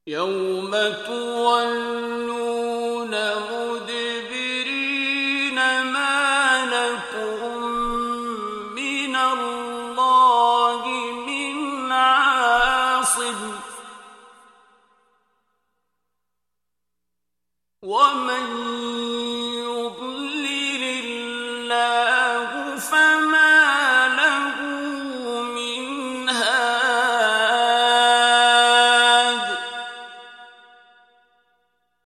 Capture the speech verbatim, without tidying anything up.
يوم تولون مدبرين ما لكم من الله من عاصم ومن